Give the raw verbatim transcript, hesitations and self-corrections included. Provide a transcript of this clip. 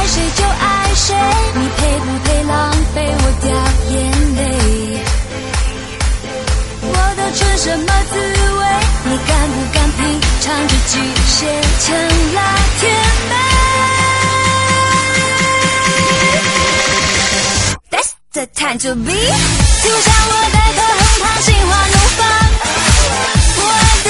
谁就爱谁，你配不配浪费我掉眼泪？我都成什么滋味？你敢不敢品尝这巨蟹强辣甜美？ That's the time to be， 就像我带口红糖心花怒放，我爱